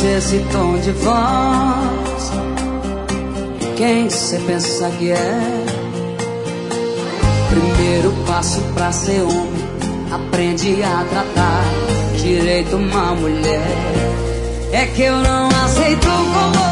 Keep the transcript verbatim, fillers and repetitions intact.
ser esse tom de voz? Quem cê pensa que é? Primeiro passo pra ser homem, aprende a tratar direito uma mulher. É que eu não aceito como